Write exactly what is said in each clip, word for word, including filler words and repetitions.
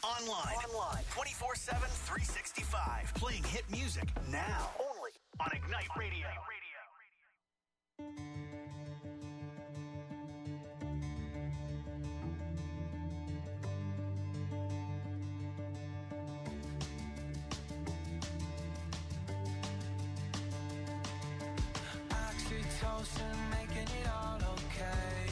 Online. Online. twenty-four seven, three sixty-five. Playing hit music now. Only on Ignite Radio. Oxytocin, making it all okay.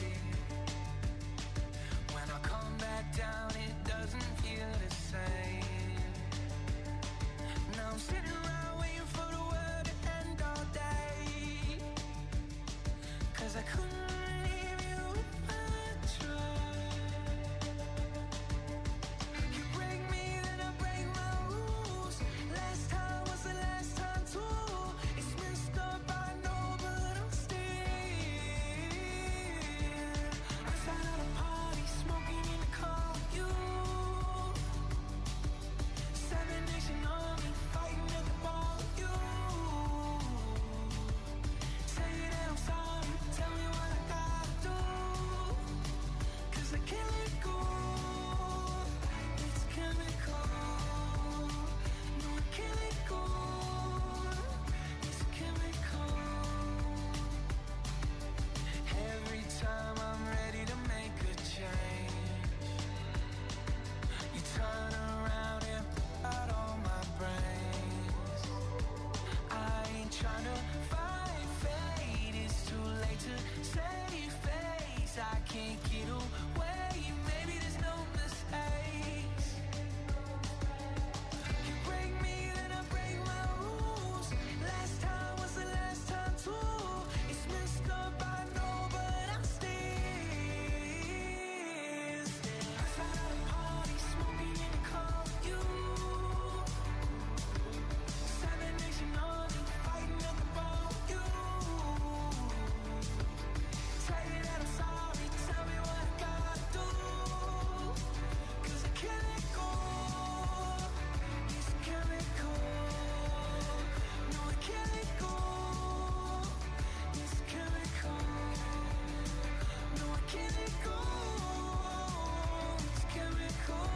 When I come back down, it doesn't feel the same. Now I'm sitting around waiting for the world to end all day. 'Cause I couldn't leave you if I tried. You break me, then I break my rules. Last time was the last time too. It's messed up, I know, but I'm still outside of the party, smoking in the car with you. Seven Nation Army, fighting at the bar with you. Say that I'm sorry, tell me what I gotta do. 'Cause I can't let go. It's chemical. No, I can't let go. It's chemical. Every time I'm ready to make a change, you turn around and put out all my brains. I ain't tryna fight fate, it's too late to save face. I can't get away, maybe there's no mistakes. You break me, then I break my rules. Last time was the last time too. It's messed up, I know, but I'm still outside of the party, smoking in the car with you. Seven Nation Army, fighting at the bar with you. Say that I'm sorry, tell me what I gotta do. 'Cause I can't let go. It's chemical. No, I can't let go. It's chemical. No, I can't let go. It's chemical.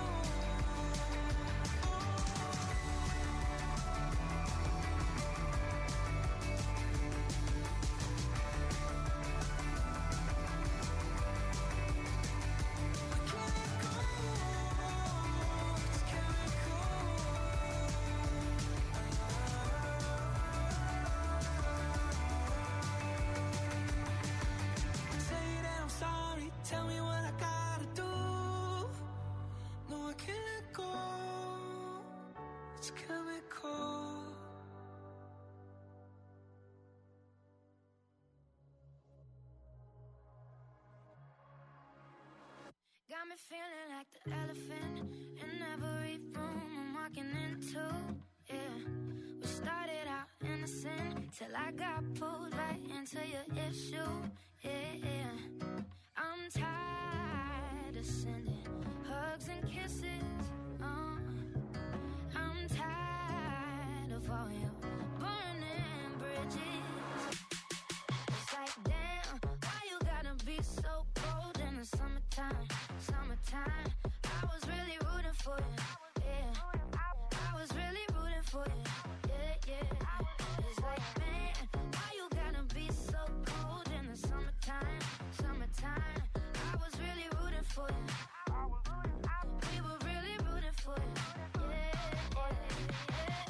Say that I'm sorry, tell me what I gotta do. No, I can't let go. It's chemical. Got me feeling like the elephant in every room I'm walking into. Yeah, we started out innocent till I got pulled right into your issue. Yeah, yeah. I'm tired of sending hugs and kisses. Uh, I'm tired of all your burning bridges. It's like, damn, why you gotta be so cold in the summertime? Summertime, I was really rooting for you. Yeah, I was really rooting for you. Yeah, yeah. It's like, man, why you gotta be so cold in the summertime? Summertime, I was really rooting for you. We were really rooting for you. Yeah, yeah, yeah.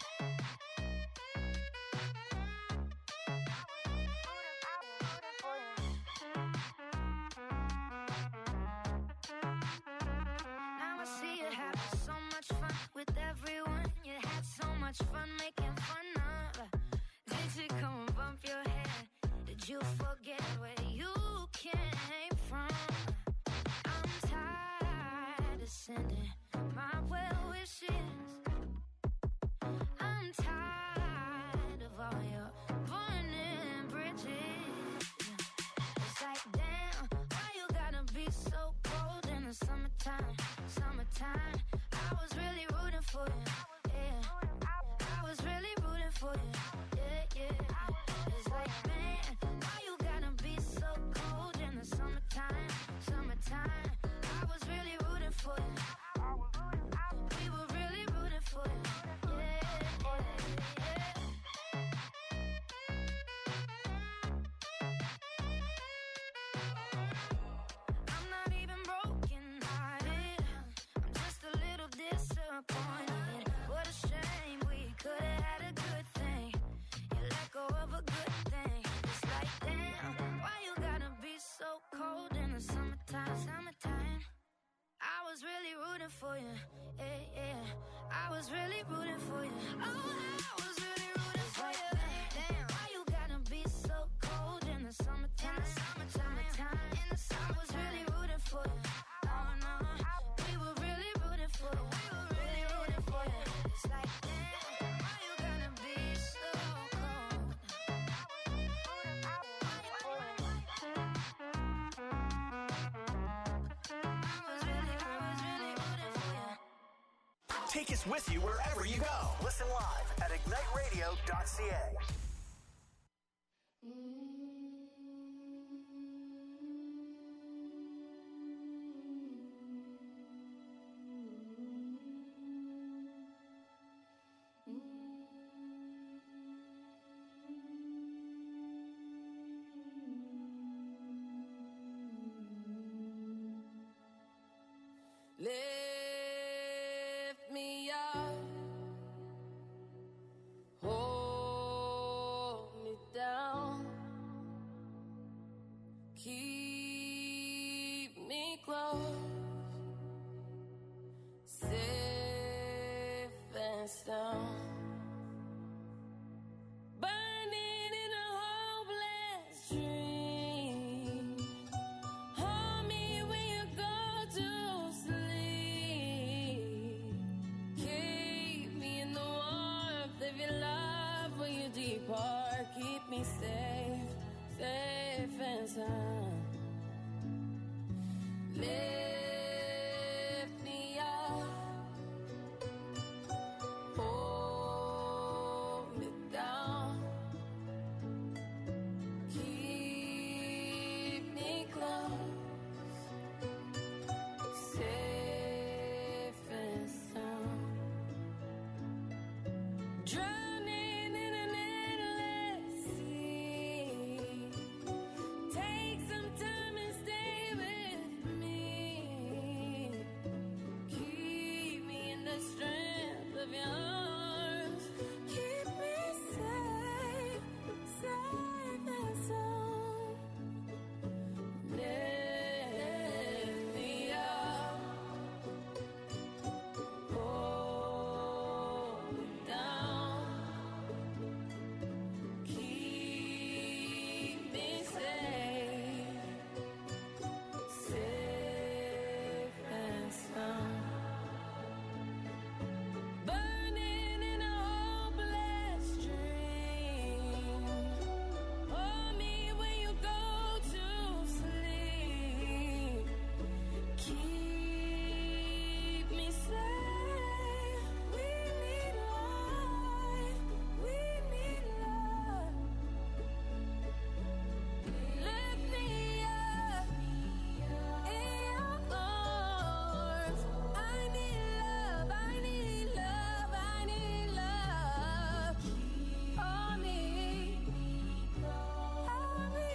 Now I see you having so much fun with everyone. You had so much fun making fun of. Did you come and bump your head? Did you forget where you came from? I'm tired of sending my well wishes. I'm tired of all your burning bridges. It's like, damn, why you gotta be so cold in the summertime? Summertime, I was really rooting for you. Yeah, I was really rooting for you. Yeah, yeah. It's like, man, why you gotta be so cold in the summertime? Summertime, I was really rooting for you. disappointed. What a shame, we could have had a good thing. You let go of a good thing. It's like, damn, why you gotta be so cold in the summertime, summertime? I was really rooting for you, yeah, yeah. I was really rooting for you. Oh, I was really rooting for you. Damn, why you gotta be so cold in the summertime, summertime, summertime? In the summer, I was really rooting for you. Oh no, we were really rooting for you. We were really rooting for you. It's like, damn, why you gotta be so cold? Take us with you wherever you go. Listen live at ignite radio dot c a. Lift me up, hold me down, keep me close, safe and sound. Burning in a hopeless dream. Hold me when you go to sleep. Keep me in the warmth of your love when you depart. Keep me safe, safe and sound. Lift me up, hold me down, keep me close, safe and sound. Drowning in an endless sea. Take some time and stay with me. Keep me in the strength of your arms. Keep me safe, safe and sound. Lift me up, hold me down, keep me safe, safe and sound. Burning in a hopeless dream. Hold me when you go to sleep. Keep me safe. We need life. We need love. Lift me up in your arms. I need love. I need love. I need love. Hold me. Hold me.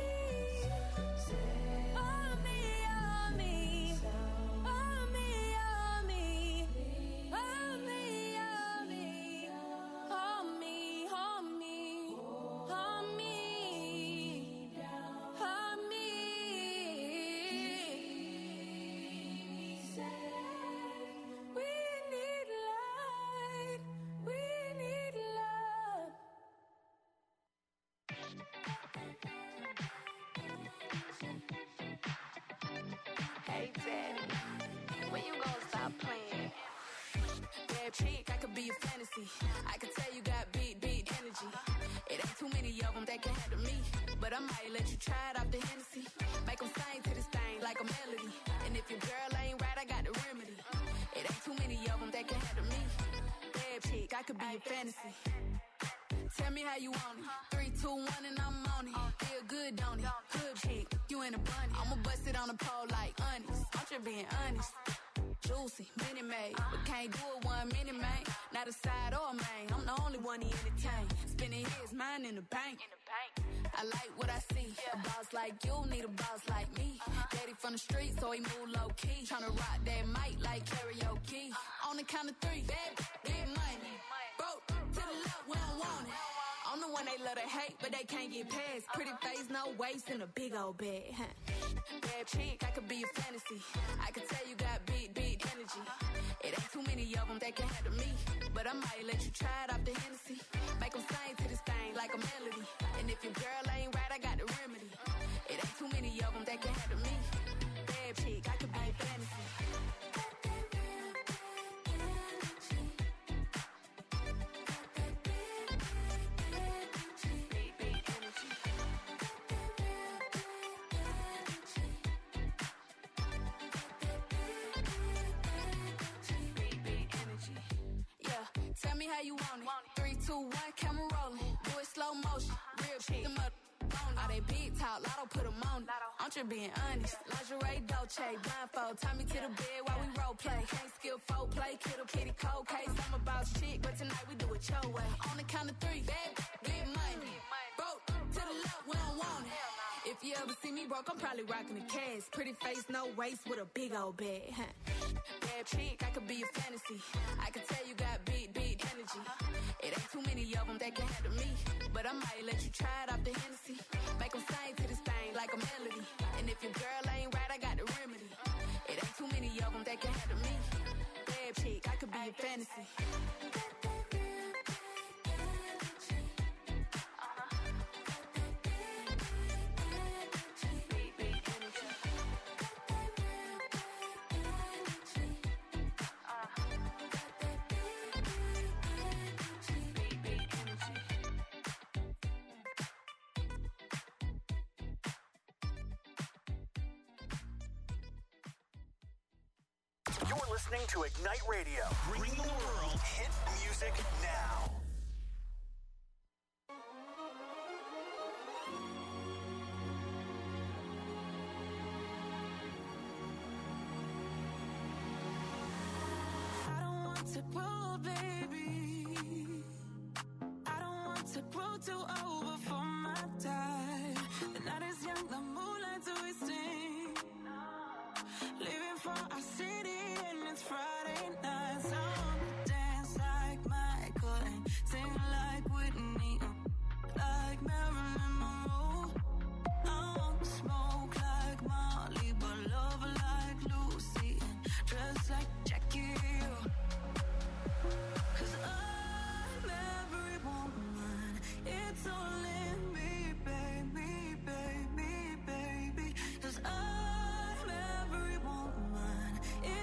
Hold me. Hold me. Hold me. Hold me. Hold me. Hold me. Hold me. Hold me. Hold me. Hold me. We need light. We need love. Hey, Daddy, when you gonna stop playing? Bad chick, I could be a fantasy. I could tell you got big, big energy. It ain't too many of them that can handle me. But I might let you try it off the Hennessy. Make them sing to this thing like a melody. And if your girl ain't right, I got the remedy. It ain't too many of them that can handle me. Bad chick, I could be a fantasy. Tell me how you want it. Three, two, one, and I'm on it. Feel good, don't it? Hood chick, you in a bunny. I'ma bust it on the pole like honest. I'm just being honest. Juicy, mini made, but can't do it one minute, man. Not a side or a main. I'm the only one he entertain. Spending his mind in the bank. I like what I see. A boss like you need a boss like me. Daddy from the street, so he move low key. Tryna rock that mic like karaoke. On the count of three, bad, big money. Broke to the left, we don't want it. I'm the one they love to hate, but they can't get past. Pretty face, no waist, and a big old bag. Huh? Bad chick, I could be a fantasy. I could tell you got big, big energy. It ain't too many of them that can handle me. But I might let you try it off the Hennessy. Make them sing to this thing like a melody. And if your girl ain't right, I got the remedy. It ain't too many of them that can handle me. Bad chick, I could be a fantasy. Tell me how you want it. Three, two, one, camera rolling. Do it slow motion. Real shit. Them up on all they big talk. Lotto put them on it. I'm just being honest. Lingerie, Dolce, blindfold. Tie me to the bed while we role play. Can't skill folk play. Kiddo, kitty, cold case. I'm about shit, but tonight we do it your way. On the count of three, bad, big money. Broke to the left, we don't want it. If you ever see me broke, I'm probably rocking the cash. Pretty face, no waist, with a big old bag. Huh? Bad chick, I could be a fantasy. I could tell you got big, big energy. It ain't too many of them that can handle me. But I might let you try it off the Hennessy. Make them sing to this thing like a melody. And if your girl ain't right, I got the remedy. It ain't too many of them that can handle me. Bad chick, I could be a fantasy. You're listening to Ignite Radio. Bring the world hit music now. I don't want to grow, baby. I don't want to grow too old before my time. The night is young, the moonlight twisting. Living for our city and it's Friday night. So I wanna dance like Michael and sing like Whitney, like Marilyn Monroe. I wanna smoke like Molly, but love like Lucy and dress like Jackie. Cause I'm every woman, it's only me, baby, baby, baby. Cause I'm every woman,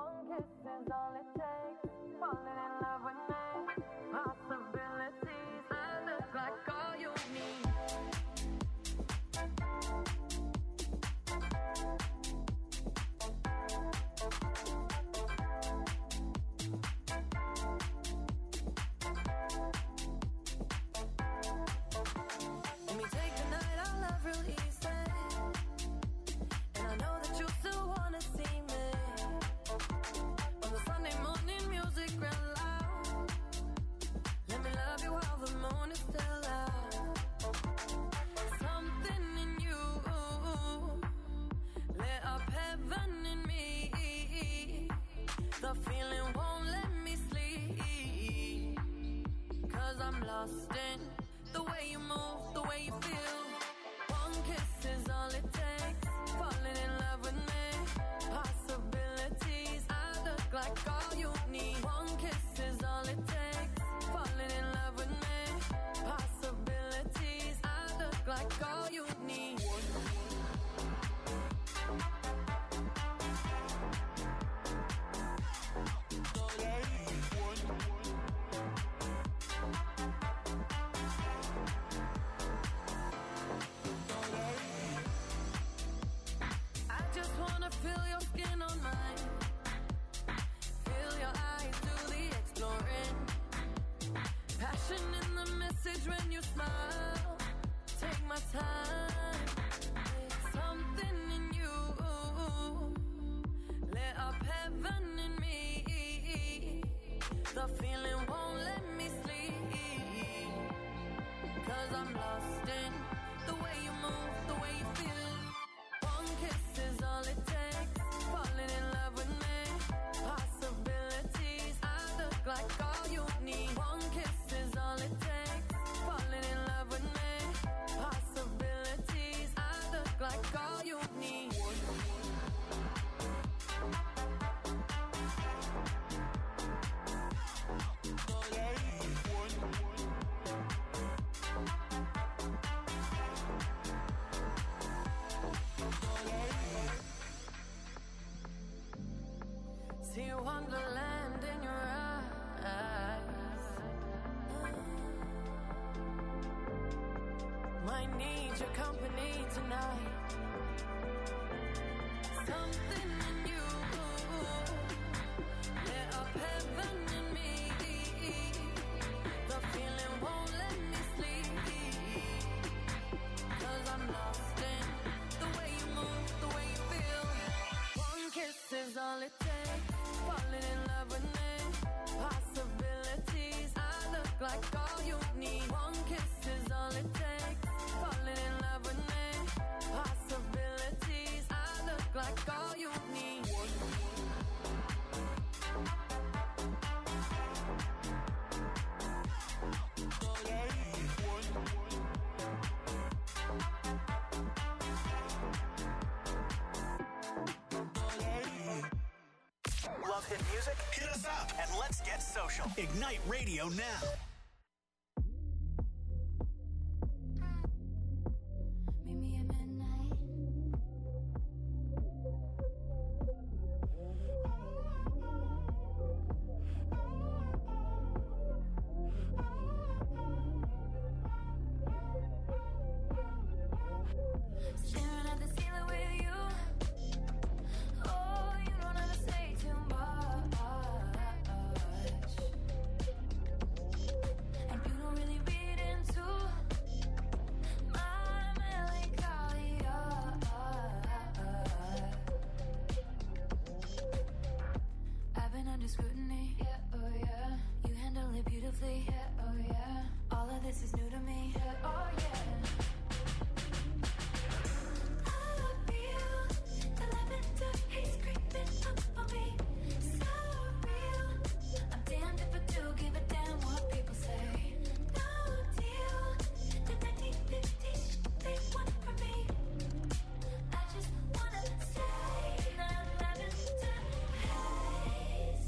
One kiss is all it takes. Falling in love with me. Possibilities. I look like all you need. Let me take the night, I love real easy. And I know that you still wanna see me. On the Sunday morning, music real loud. Let me love you while the moon is still out. Something in you lit up heaven in me. The feeling won't let me sleep. Cause I'm lost in the way you move, the way you feel. One kiss is all it takes. Falling in love with me. Possibilities. I look like all you need. One kiss is all it takes. Falling in love with me. Possibilities. I look like all you need. I just wanna feel your skin on mine. Feel your eyes do the exploring. Passion in the message when you smile. Take my time. Something in you lit up heaven in me. The feeling won't let me sleep. Cause I'm lost in the way you move, the way you feel. One kiss is all it takes. Falling in love with me. Possibilities. I look like all you need. One kiss is all it takes. Falling in love with me. Possibilities. I look like all you need. See wonderland in your eyes. Might need your company tonight. Something in you lit up heaven in me. The feeling won't let me sleep. Cause I'm lost in the way you move, the way you feel. One kiss is all it takes. Falling in love with me. Possibilities. I look like all you need. One kiss is all it takes. Falling in love with me. Possibilities. I look like all you need. Love hit music? Hit us up and let's get social. Ignite Radio now. Meet me at midnight. Staring at the ceiling with you. Oh, you don't have to say too much. And you don't really read into my melancholia. I've been under scrutiny. Yeah, oh yeah. You handle it beautifully. Yeah, oh yeah. All of this is new to me. Yeah, oh yeah. I feel the lavender haze creeping up on me. So real. I'm damned if I do give a damn what people say. No deal. The nineteen fifties they want from me. I just wanna stay in that lavender haze.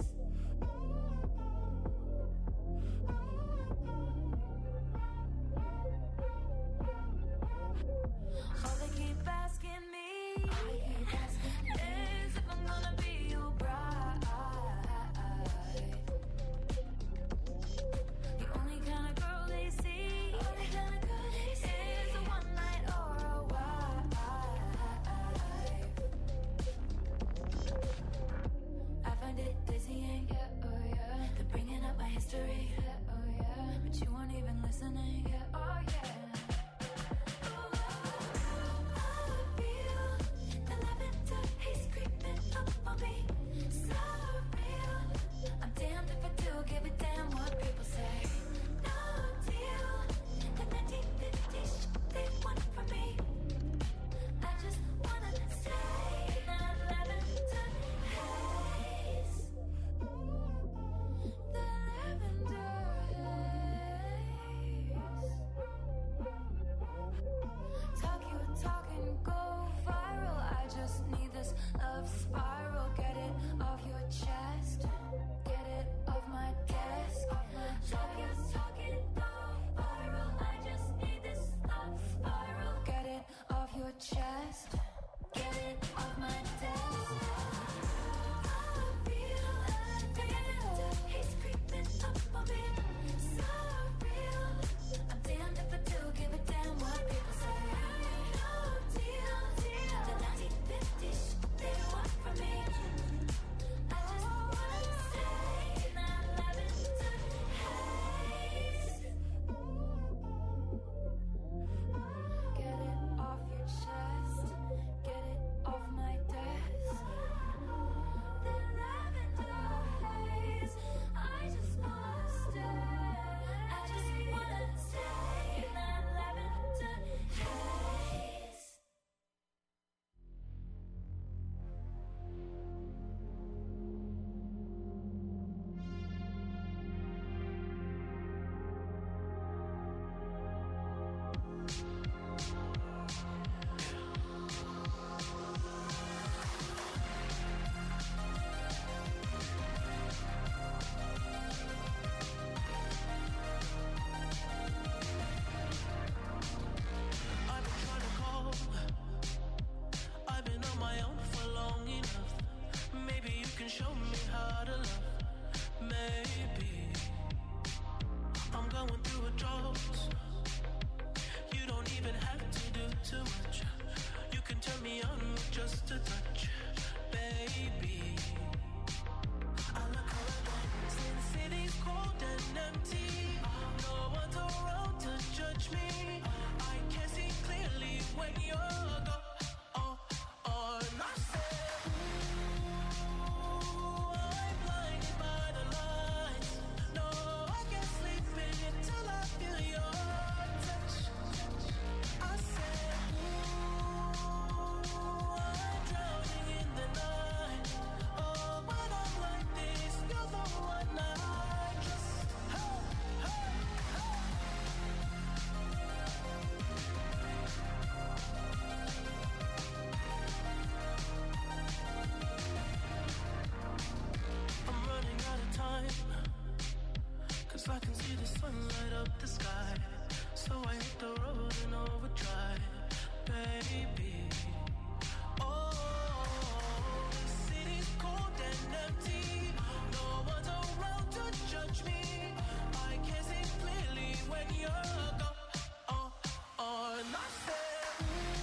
I can see the sun light up the sky. So I hit the road and overdrive, baby. Oh, the city's cold and empty. No one's around to judge me. I can see clearly when you're gone. Oh, oh, and I said,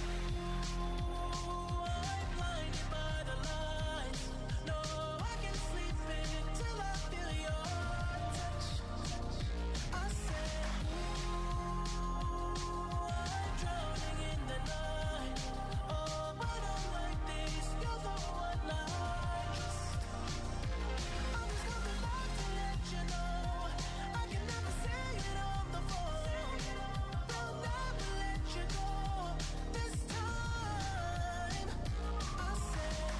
ooh, I'm blinded by the lights. No, I can't sleep until I feel your touch. I said, ooh, I'm drowning in the night. Oh, but I'm like this, you're the one I trust. I'm just coming back to let you know I can never say it on the phone. They'll never let you go this time. I said,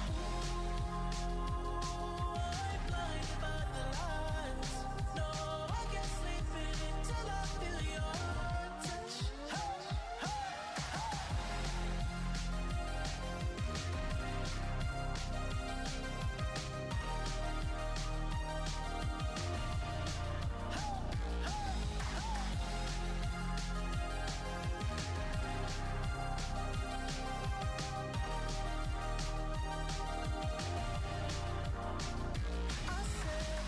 ooh, I'm blinded by the lights. No, I can't sleep until I feel your touch. Hey, hey, hey. I said,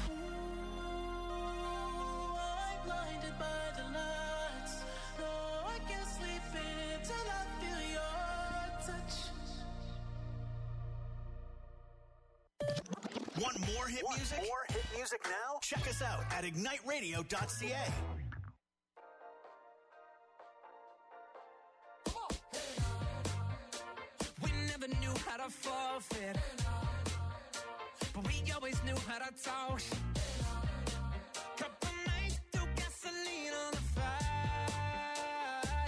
ooh, I'm blinded by the lights. No, I can't sleep until I feel your touch. Want more hit Want music? more hit music now? Check us out at ignite radio dot c a. We never knew how to forfeit, but we always knew how to talk. Couple nights threw gasoline on the fire.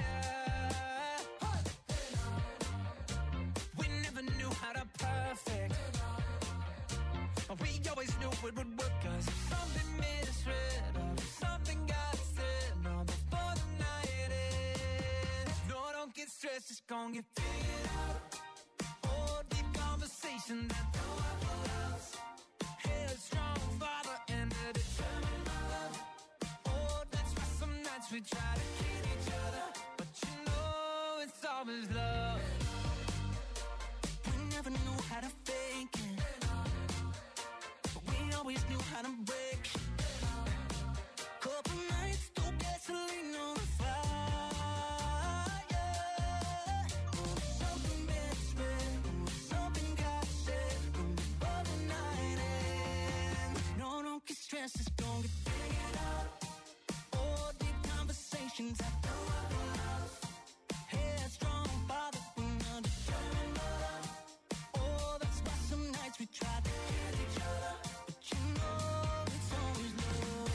We never knew how to perfect, but we always knew it would work. 'Cause if something misread or if something got said, no, before the night ends. No, don't get stressed, it's gonna get figured out. Oh, deep conversation that don't have a louse. Headstrong father and a determined mother. Oh, that's why some nights we try to kid each other, but you know it's always love. We never knew how to fake it, but we always knew how to break shit. Couple nights, threw gasoline on the fire. Oh, something misread, oh, something got said, oh, before the night ends. No, don't get stressed, it's gonna get figured out. Oh, deep conversations I don't have a love. Headstrong father and a determined mother. Oh, that's why some nights we try to kill each other, but you know it's always love.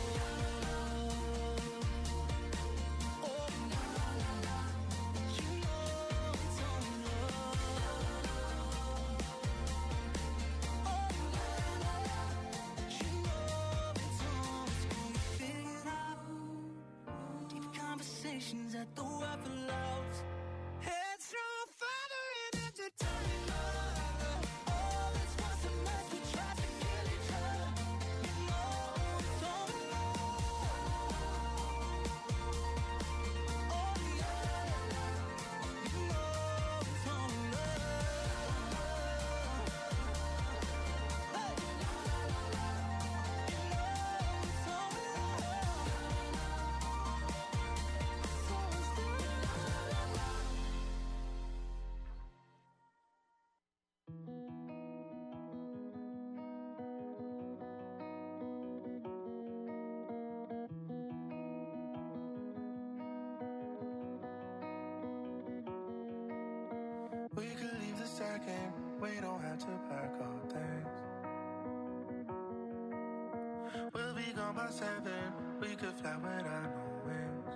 Oh, la la la la, but you know it's always love. Oh, la la la, but you know it's always gonna get figured out. Deep conversations at the Waffle House. Headstrong father and entertaining mother. Oh, that's why some nights we try to kill each other. You know it's only love. Oh, yeah, you know it's only love. Hey, la la la la, you know it's only love. It's always the la la la. We could leave the second, we don't have to pack all things. We'll be gone by seven, we could fly without no wings.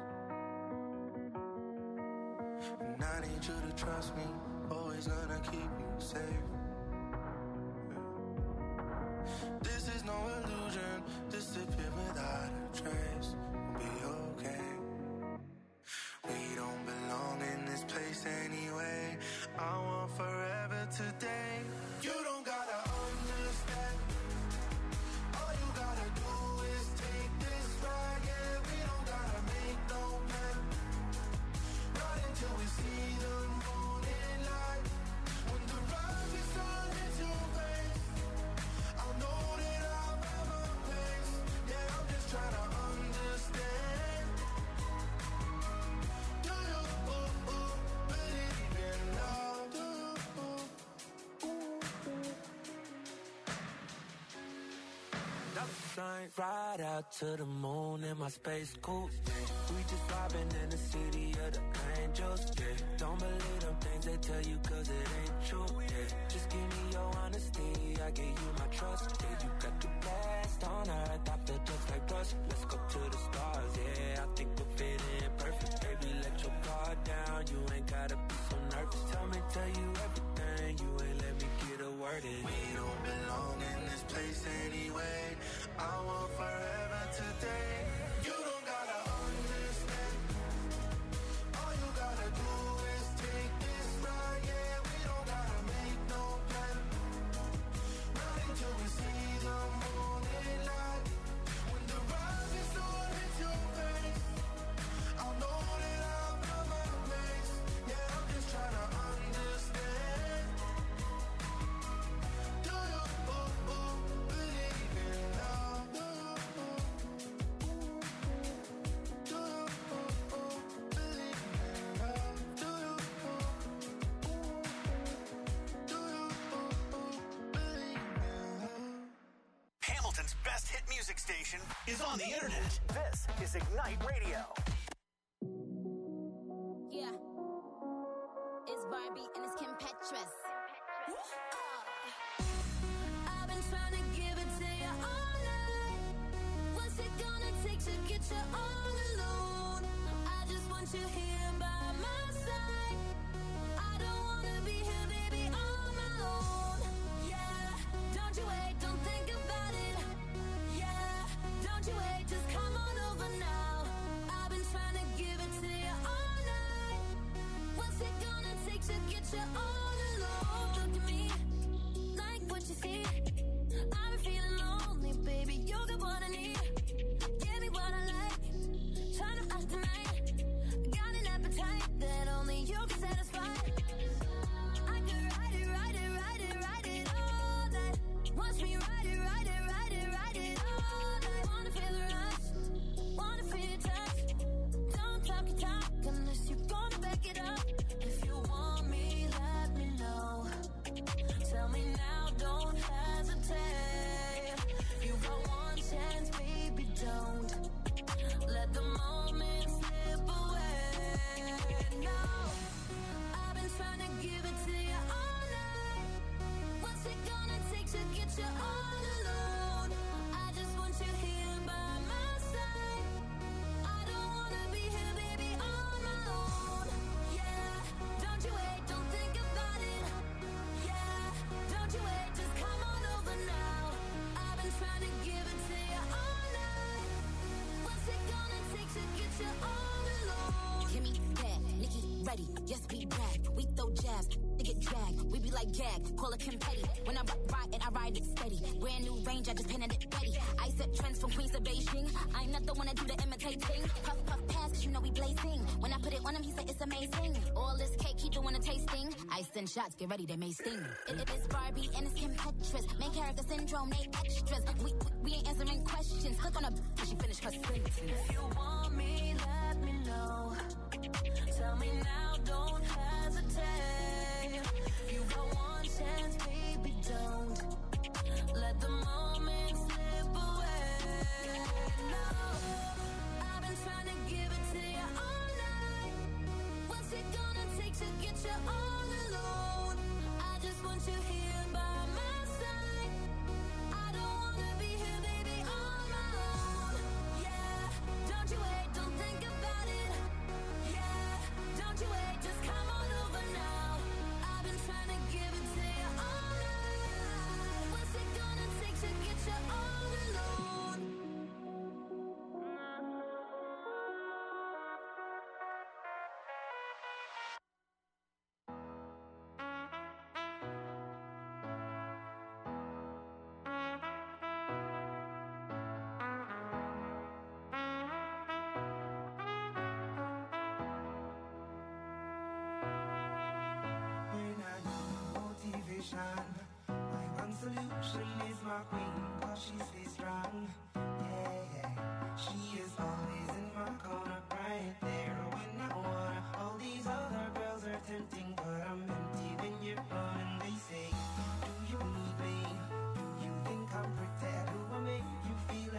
And I need you to trust me, always gonna keep you safe. This is no illusion, disappear without a trace. We'll be okay. We don't belong in this place anyway. I want forever today. You don't gotta understand. All you gotta do is take this ride, yeah. sign. Ride out to the moon in my space coupe. We just vibing in the city of the angels, yeah. Don't believe them things they tell you cause it ain't true, yeah. Just give me your honesty, I give you my trust, yeah. You got the best on earth, I feel just like rust. Let's go to the stars, yeah. I think we'll fit in perfect, baby. Let your guard down, you ain't gotta be so nervous. Tell me, tell you everything, you ain't let me get a word in. We don't belong in this place anyway. I want forever today. You don't gotta understand. All you gotta do is take this ride, yeah. We don't gotta make no plan. Run until we see the morning light. When the rising sun hits your face, I'll know that I've got my place. Yeah, I'm just trying to understand. Do you oh, oh, believe in love? Do you oh, do you oh, oh, believe in love? Do you oh, do you oh, oh, believe in love? Hamilton's best hit music station is on the internet. This is Ignite Radio. Yeah. It's Barbie and it's Kim Petras. I've been trying to give it to you all night. What's it gonna take to get you all alone? I just want you here by my side. I don't wanna be here, baby, on my own. Yeah, don't you wait, don't think about it. Yeah, don't you wait, just come on over now. I've been trying to give it to you all night. What's it gonna take to get you all alone? Look at me, like what you see. I've been feeling lonely, baby, you got what I need. Give me what I like, trying to act tonight. Got an appetite that only you can satisfy. I could ride it, ride it, ride it, ride it all night. Watch me ride it, ride it, ride it, ride it all night. Wanna feel the rush, wanna feel your touch. Don't talk your talk unless you're gonna back it up. If you want me, let me know. Tell me now, don't hesitate. You got one chance, baby, don't let the moment slip away. No, I've been trying to give it to you all night. What's it gonna take to get you all alone? I just want you here by my side. I don't wanna be here, baby, on my own. Yeah, don't you wait, don't think about it. Yeah, don't you wait, just come on over now. I've been trying to give it to you all night. What's it gonna take to get you all alone? Kimmy, bad, Nikki, ready, yes, we brag. We throw jabs, they get dragged. We be like gag, call it Kim Petty. When I rock, ride it, I ride it steady. Brand new range, I just painted it ready. I set trends from Queens to Beijing. I'm not the one that do the imitating. Puff, puff, pass, cause you know we blazing. When I put it on him, he said it's amazing. All this cake, keep doing a tasting. I send shots, get ready, they may sting. It, it is Barbie and it's Kim Petras. Main character syndrome, they extras. We, we, we ain't answering questions. Click on her, she finished her sentence. If you want me, let me know. Tell me now, don't hesitate. You got one chance, baby, don't let the moment slip away. No, I've been trying to give it to you all night. What's it gonna take to get you all alone? I just want you here by my side. I don't wanna be here, baby, on my own. Yeah, don't you wait, don't think about it. Yeah, don't you wait, just come on over now. I've been trying to give it to you all night. What's it gonna take to get you all alone? When I need motivation, my one solution is my queen, cause she stays strong. Yeah, yeah. She is always in my corner, right there when I wanna. All these other girls are tempting, but I'm empty when you're gone. And they say, do you need me? Do you think I'm pretty? Do I make you feel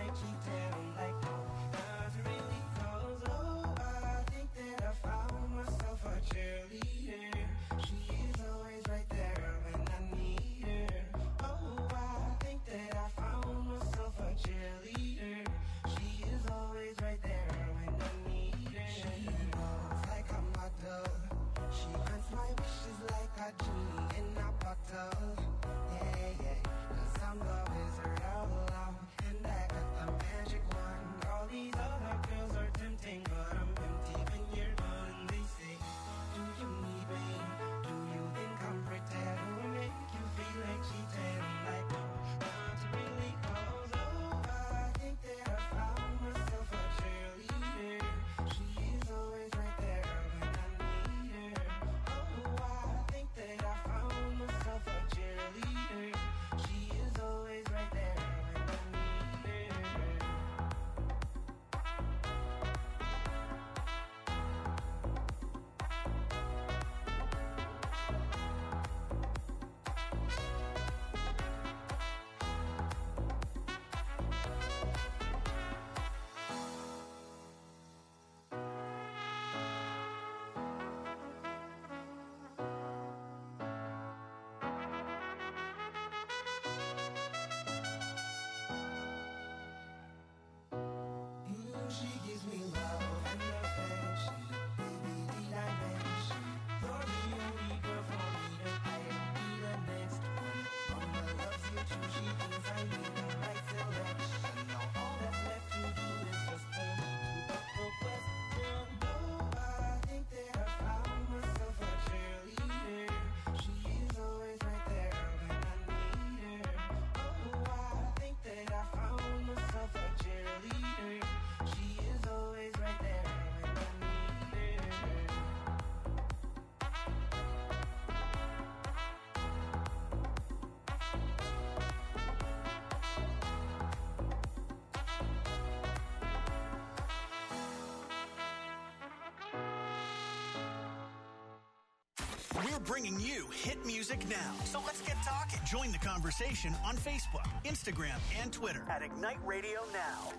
bringing you hit music now. So let's get talking. Join the conversation on Facebook, Instagram, and Twitter at Ignite Radio Now.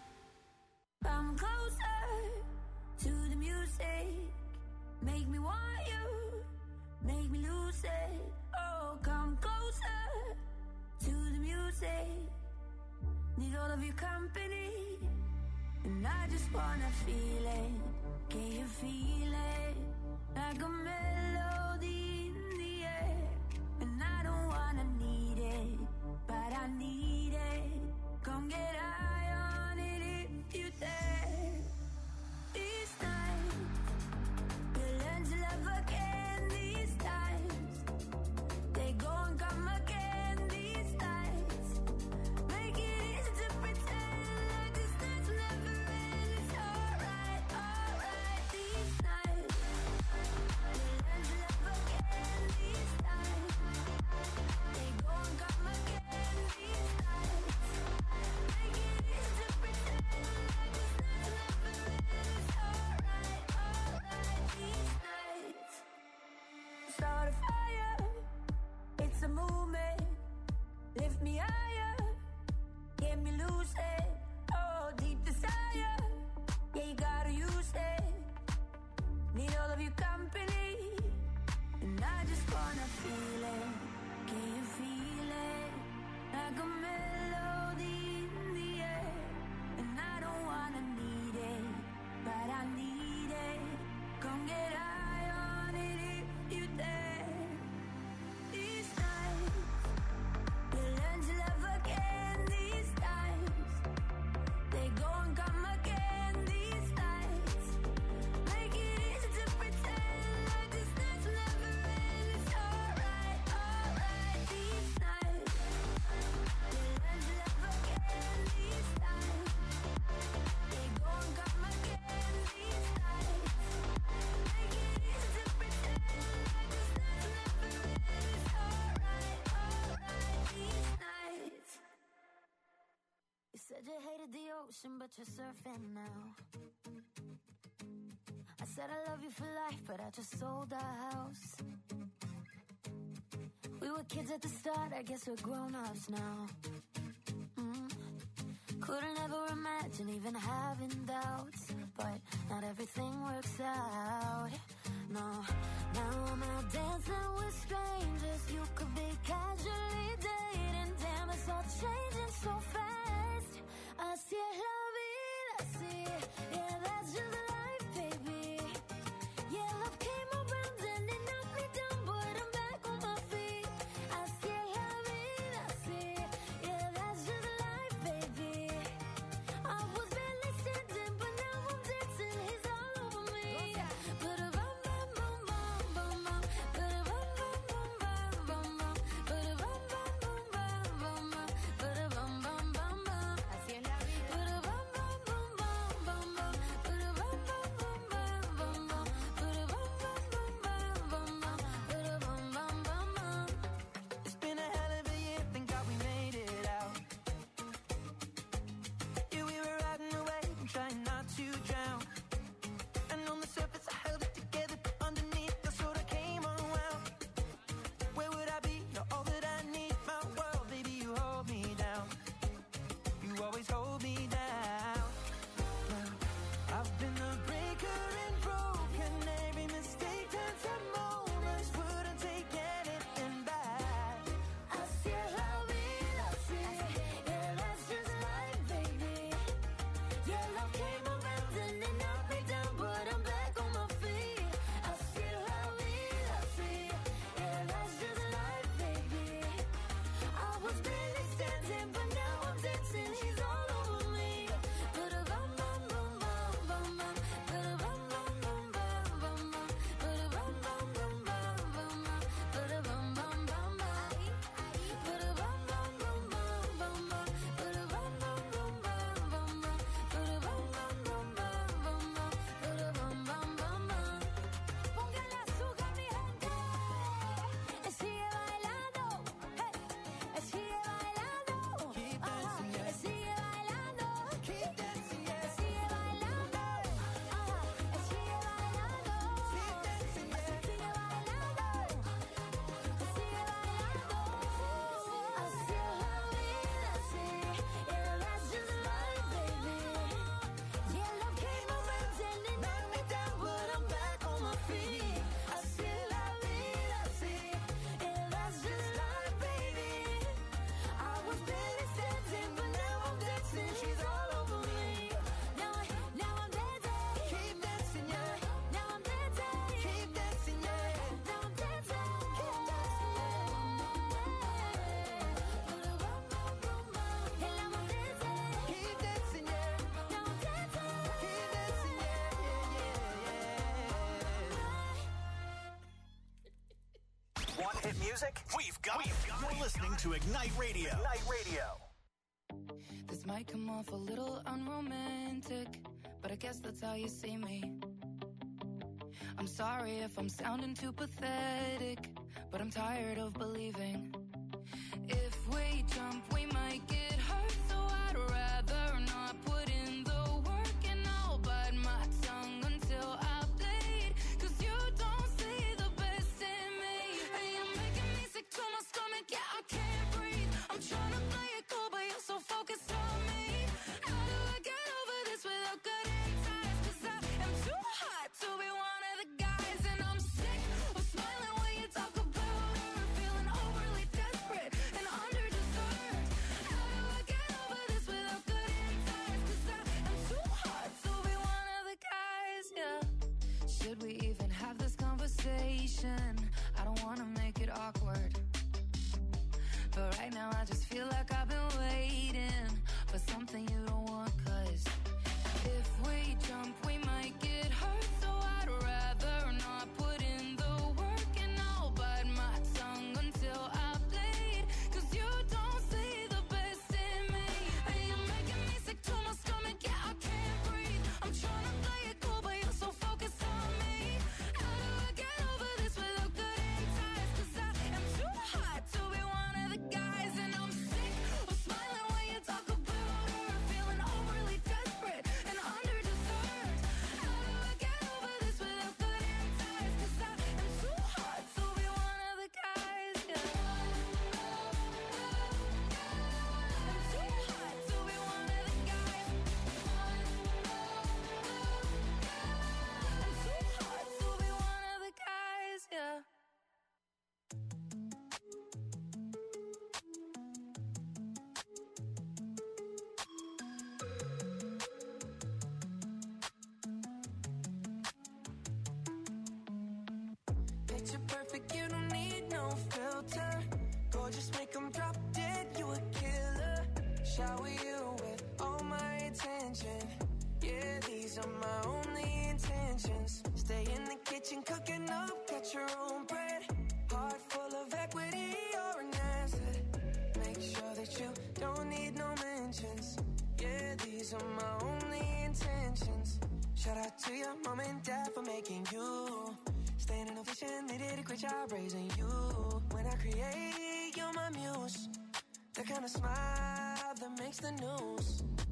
Come closer to the music. Make me want you. Make me lose it. Oh, come closer to the music. Need all of your company. And I just wanna feel it. Can you feel it? Like a melody in the air. And I don't wanna need it, but I need it. Come get high on it if you dare. These nights, we'll learn to love again. These times, they go and come again. These nights, make it easy to pretend like this night's never end. It's alright, alright. These nights, we'll learn to love again. These times, they go and come again. These nights, make it easy to pretend like this night's never end. It's alright, alright. These nights, start a fire. It's a movement. Lift me higher. Get me loose it. Oh, deep desire. Yeah, you gotta use it. Need all of your company. And I just wanna feel it. Can you feel it? Like a melody in the air. And I don't wanna need it, but I need it. Come get high on it if you dare. These nights, we'll learn to love again. These times, they go and come again. These nights, make it easy to pretend like this night's never end. It's alright, alright. These nights, we'll learn to love again. These times, they go and come again. These nights, make it easy to pretend like this night's never end. It's alright, alright. These nights. You said you hated the ocean, but you're surfing now. I said I love you for life, but I just sold our house. We were kids at the start, I guess we're grown-ups now. Mm. Couldn't ever imagine even having doubts, but not everything works out. No, now I'm out dancing with strangers. You could be casually dating. Damn, it's all changing so fast. Así es la vida, así. Yeah, that's just life, baby. Yeah, love came around and it knocked me down, but I'm back on my feet. Así es la vida, así. Yeah, that's just life, baby. I was barely standing, but now I'm dancing. He's all over me. Ba-da-bum, bum, bum, bum, bum, bum. Ba-da-bum, bum, bum, bum, bum, bum. Ba-da-bum, bum, bum, bum, bum, bum. Ba-da-bum, bum, bum, bum. Así es la vida. Ba-da-bum, bum, bum, bum, bum, bum. hit music? We've got it. You're listening to Ignite Radio. Ignite Radio. This might come off a little unromantic, but I guess that's how you see me. I'm sorry if I'm sounding too pathetic, but I'm tired of believing. If we jump, we might get hurt, so I'd rather not put in the work, and I'll bite my tongue until I bleed, 'cause you don't see the best in me. And you're making me sick to my stomach, yeah, I can't breathe. I'm trying to play it cool, but you're so focused on me. How do I get over this without cutting ties? 'Cause I am too hot to be one of the guys, and I'm sick of smiling when you talk about her, feeling overly desperate and underdeserved. How do I get over this without cutting ties? 'Cause I am too hot to be one of the guys, yeah. Should we even have this conversation? I don't wanna make it awkward, but right now I just feel like I've been waiting for something you don't want. 'Cause if we jump, we might get hurt, so I'd rather not put in the work, and I'll bite my tongue until I bleed, 'cause you don't see the best in me. And you're making me sick to my stomach, yeah, I can't breathe. I'm trying to play it cool, but you're so focused on me. How do I get over this without cutting ties? 'Cause I am too hot to be one of the guys, and I'm sick of smiling when you talk about her, feeling overly desperate and underdeserved. How do I get over this without cutting ties? 'Cause I am too hot to be one of the guys, yeah. I'm too hot to be one of the guys. I'm too hot to be one of the guys, yeah. Picture perfect, you don't need no filter. Gorgeous, make 'em drop dead, you a killer. Shower you with all my attention. Yeah, these are my only intentions. Stay in the kitchen, cooking up, got your own bread. Heart full of equity, you're an asset. Make sure that you don't need no mentions. Yeah, these are my only intentions. Shout out to your mom and dad for making you. Staying in a vision, they did a great job raising you. When I create, you're my muse. The kind of smile that makes the news.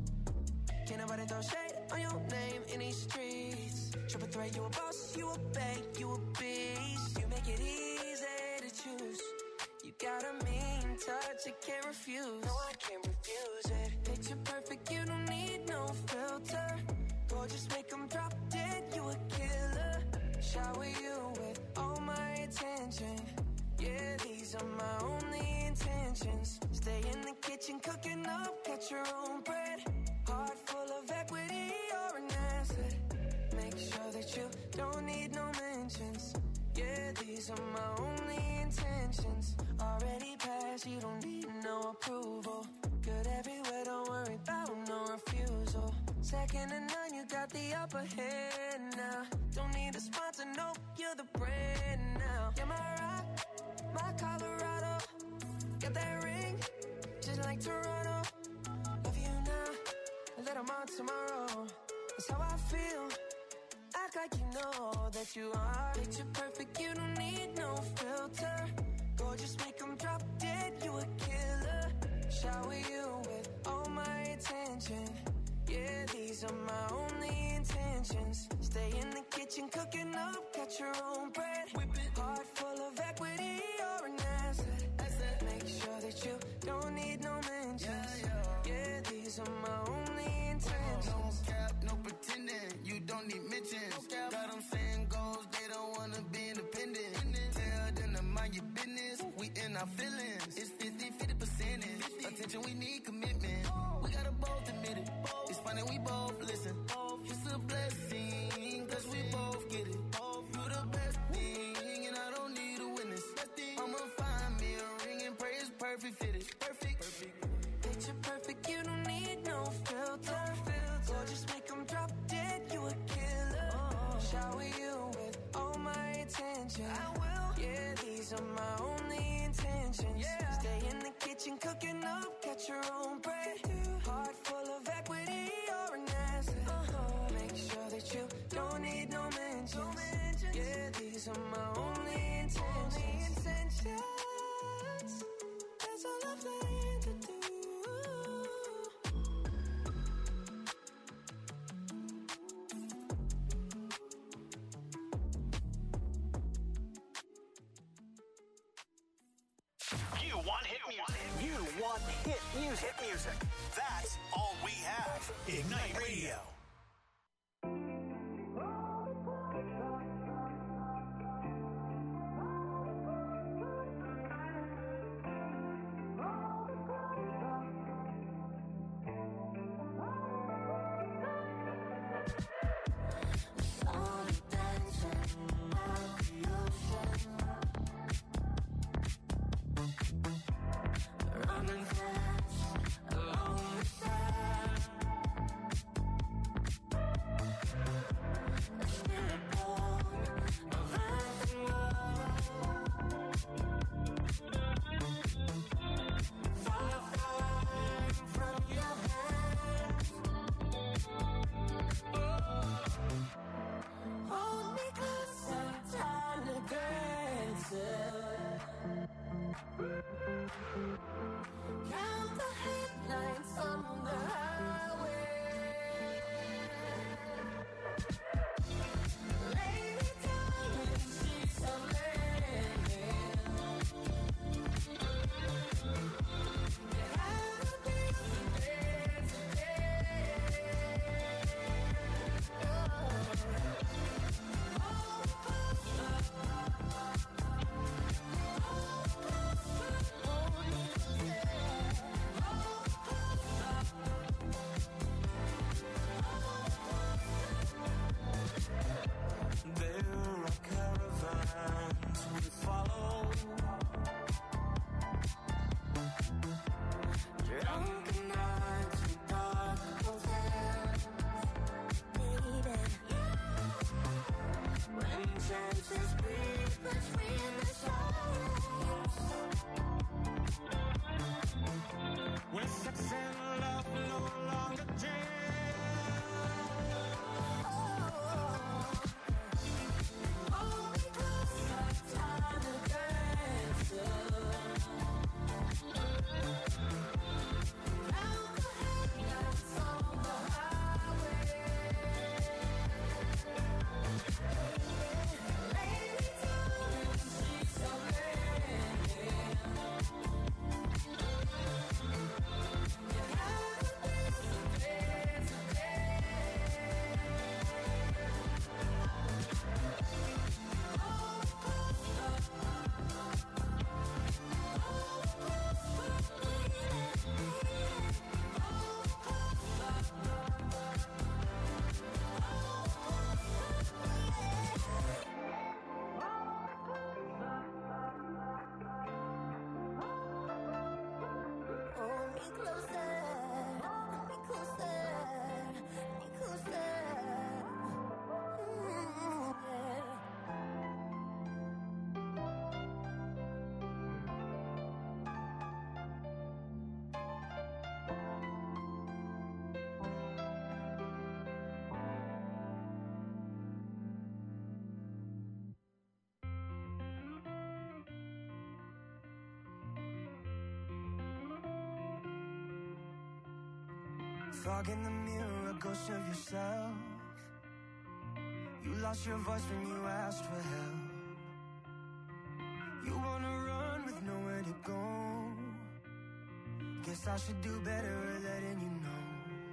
Can't nobody throw shade on your name in these streets. Triple threat, you a boss, you a bank, you a beast. You make it easy to choose. You got a mean touch, I can't refuse. No, I can't refuse it. Picture perfect, you don't need no filter. Gorgeous, make 'em drop dead, you a killer. Shower you with all my attention. Yeah, these are my only intentions. Stay in the kitchen, cooking up, got your own bread. Heart full of equity, you're an asset. Make sure that you don't need no mentions. Yeah, these are my only intentions. Already passed, you don't need no approval. Good everywhere, don't worry about no refusal. Second to none, you got the upper hand now. Don't need a sponsor, no, you're the brand now. You're my rock, my Colorado. Got that ring, just like Toronto. Love you now, a little more tomorrow. That's how I feel. Act like you know that you are. Picture perfect, you don't need no filter. Gorgeous, make 'em drop dead, you a killer. Shower you with all my attention. Yeah, these are my only intentions. Stay in the kitchen, cooking up, got your own bread. Heart full of equity, you're an asset. Make sure that you don't need no mentions. Yeah, these are my only intentions. No cap, no pretending, you don't need mentions. Got them saying goals, they don't wanna be independent. Tell them to mind your business, we in our feelings. It's fifty, fifty percentage. Attention, we need commitment. We gotta both admit it. It's funny, we both listen. It's a blessing, cause we both get it. You the best thing, and I don't need a witness. I'ma find me a ring and pray it's perfect fitted. Perfect. Picture perfect, you don't need no filter. Gorgeous, make 'em drop dead, you a killer. Shower you with all my attention. I will. Yeah, these are my only Hit music. Hit music. That's all we have. Ignite Radio. Fog in the mirror, a ghost of yourself. You lost your voice when you asked for help. You wanna run with nowhere to go. Guess I should do better at letting you know.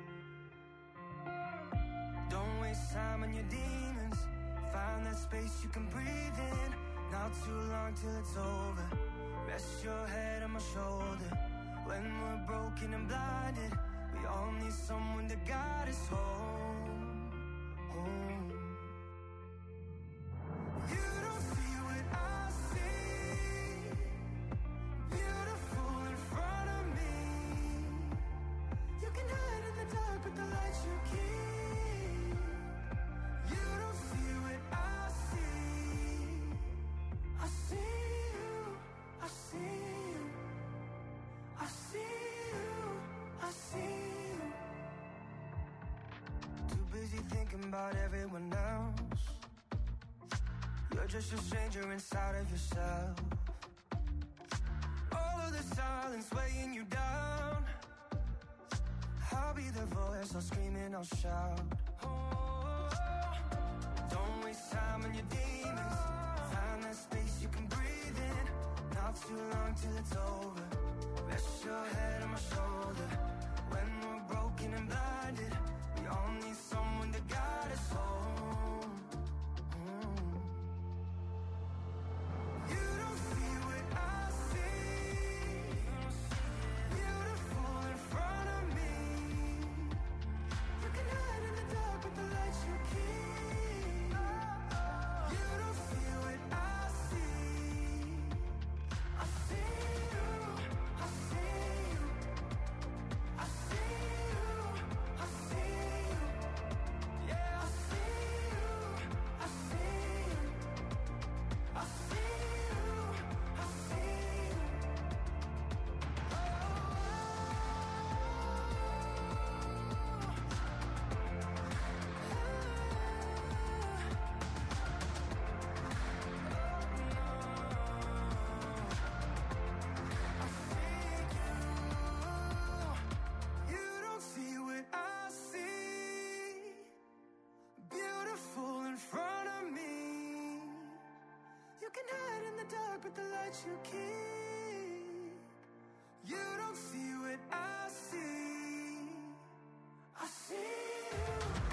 Don't waste time on your demons. Find that space you can breathe in. Not too long till it's over. Rest your head on my shoulder. When we're broken and blinded, we all need someone to guide us home, home. You don't see what I see. Beautiful in front of me. You can hide in the dark, but the light you keep. You don't see what I see. I see you, I see you, I see you, I see you. Too busy thinking about everyone else. You're just a stranger inside of yourself. All of the silence weighing you down. I'll be the voice, I'll scream and I'll shout. Oh, don't waste time on your demons. Find that space you can breathe in. Not too long till it's over. Rest your head on my what you keep. You don't see what I see. I see you.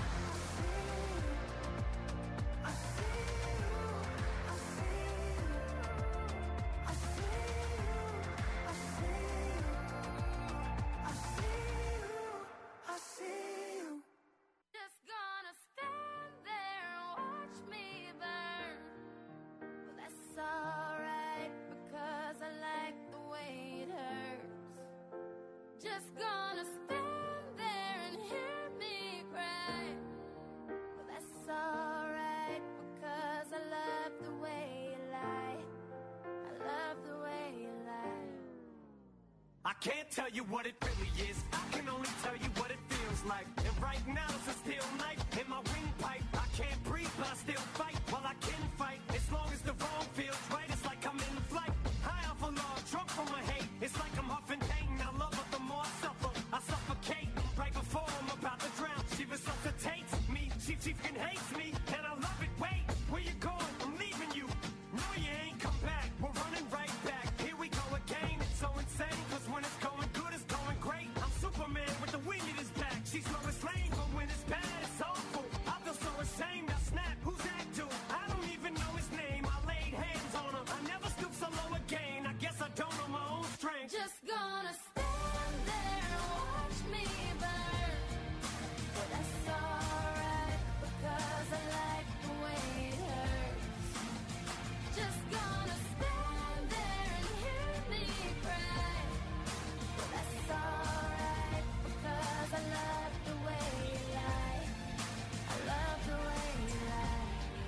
I see you. I see you. I see you. I see you. I see you. I see you. Just gonna stand there and watch me burn. Well, that's alright because I like the way it hurts. Just gonna stand there and hear me cry. Well, that's alright because I love the way you lie. I love the way you lie. I can't tell you what it really is. I can only tell you what it feels like. And right now it's a steel knife in my windpipe. I can't breathe, but I still fight. Well, I can fight as long as the wrong feels right. It's like I'm in flight, high off a log, drunk from my hate. It's like I'm huffing pain. I love her the more I suffer. I suffocate right before I'm about to drown. She resuscitates me. She, she fucking hates me, and I love it. Wait, where you going? I'm leaving you. No, you ain't come back. We're running right back. Here we go again. It's so insane, cause when it's going good, it's going great. I'm Superman with the wind at his back. She's Lois Lane, but when it's bad, it's awful. I feel so ashamed. I snap. Who's that dude? I don't even know his name. I laid hands on him. I never stoop so low again. I guess I don't know my own strength. Just gonna stand there and watch me burn. Well, that's alright because I like the way it hurts. Just gonna stand there and hear me cry. Well, that's alright because I love the way you lie. I love the way you lie.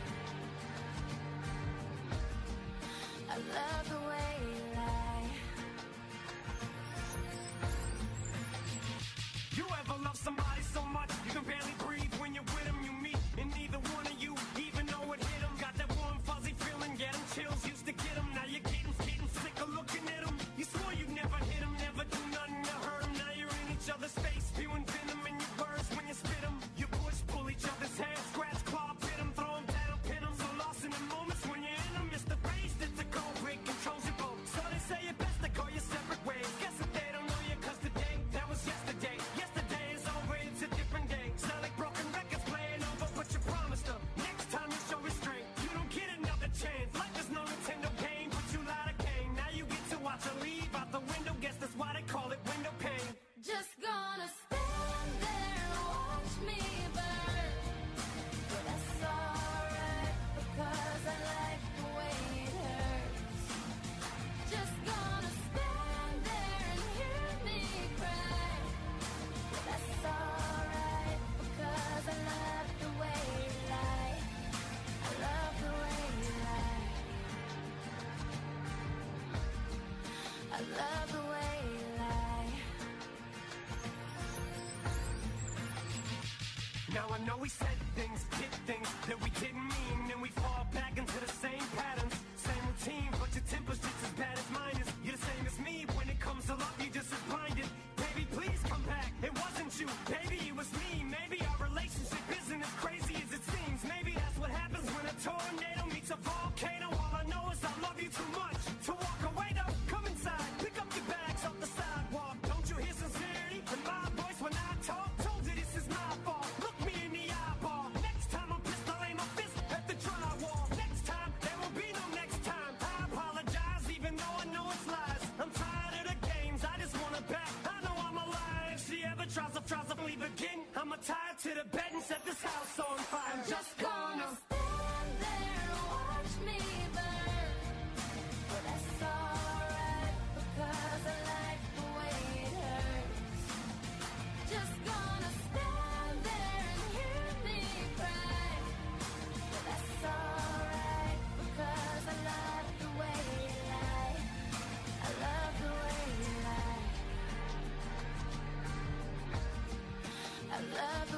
I love the way you lie. You ever love somebody so much you can barely breathe when you're with them? You meet, and neither one of you even know it hit them. Got that warm fuzzy feeling, get them chills, used to get them. Now you're getting, getting sick of looking at them. You swore you'd never hit them, never do nothing to hurt them. Now you're in each other's face, spewing venom in your words when you spit them. You push, pull each other's hair, scratch, claw, pit them, throw them down, pin them. So lost in the moments when you're in them, it's the rage that's the cold break controls your boat. So they say it best to go your separate ways. Guess that they don't know you cause today, that was yesterday. Yesterday is over, it's a different day. Sound like broken records playing over, but you promised them. Next time you show restraint, you don't get another chance. Life is no Nintendo game, but you lied again. Now you get to watch her leave out the window. Guess that's why they call it window pane. Just gonna stand there and watch me burn. Well, that's alright because I like the way it hurts. Just gonna stand there and hear me cry. Well, that's alright because I love the way you lie. I love the way you lie. I love the way you lie. Now I know we said things, did things that we didn't mean, and we fall back into the same patterns, same routine, but your temper's just as bad as mine is. You're the same as me, when it comes to love, you're just as blinded. Baby, please come back, it wasn't you, baby, it was me. Maybe our relationship isn't as crazy as it seems. Maybe that's what happens when a tornado meets a volcano. All I know is I love you too much to walk away though. Come inside, pick up your bags off the sidewalk. Don't you hear sincerity in my voice when I talk? Told you this is my fault. Look me in the eyeball. Next time I'm pissed, I'll aim my fist at the drywall. Next time, there will be no next time. I apologize even though I know it's lies. I'm tired of the games, I just wanna back. I know I'm alive. If she ever tries to, tries to leave again, I'ma tie her to the bed and set this house on fire. I'm just gonna stand there and watch me